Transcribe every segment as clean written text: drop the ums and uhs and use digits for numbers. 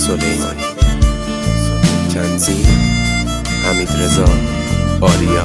سلیمانی. تنظیم حمیدرضا آریا.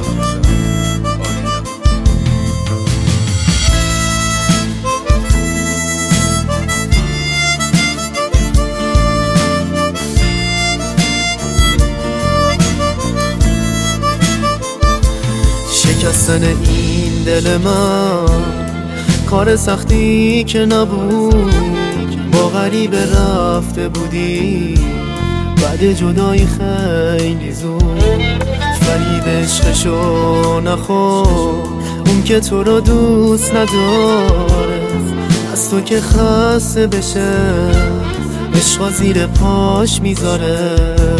شکستن این دل من کار سختی که نبود، با غریبه رفته بودی بعد جدایی خیلی زود. فرید عشقشو نخور، اون که تو رو دوست نداره، از تو که خسته بشه عشقا زیر پاش میذاره.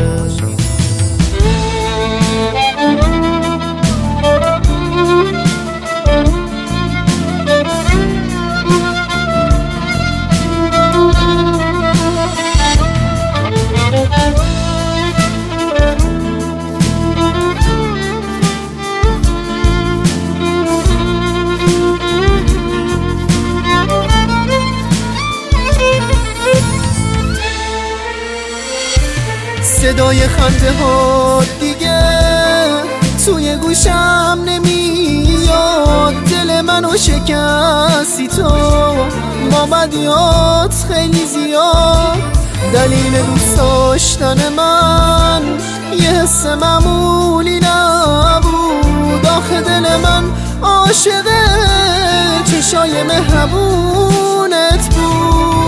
صدای خنده ها دیگه توی گوشم نمیاد، دل منو شکستی تو با بدیات خیلی زیاد. دلیل دوست داشتن من یه حس معمولی نبود، آخه دل من عاشق چشای مهربونت بود.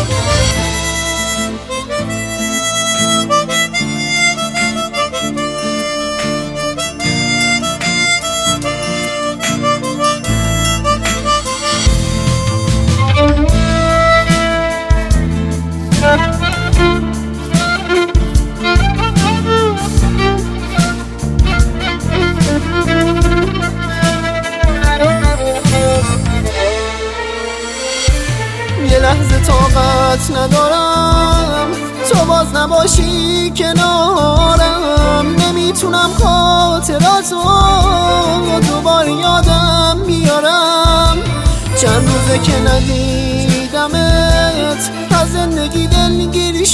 یه لحظه طاقت ندارم تو باز نباشی کنارم، نمیتونم خاطراتو دوباره یادم بیارم. چند روزه که ندیدمت از زندگی دلگیری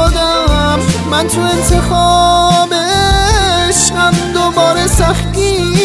شدم، من تو انتخاب عشقم دوباره سختگیر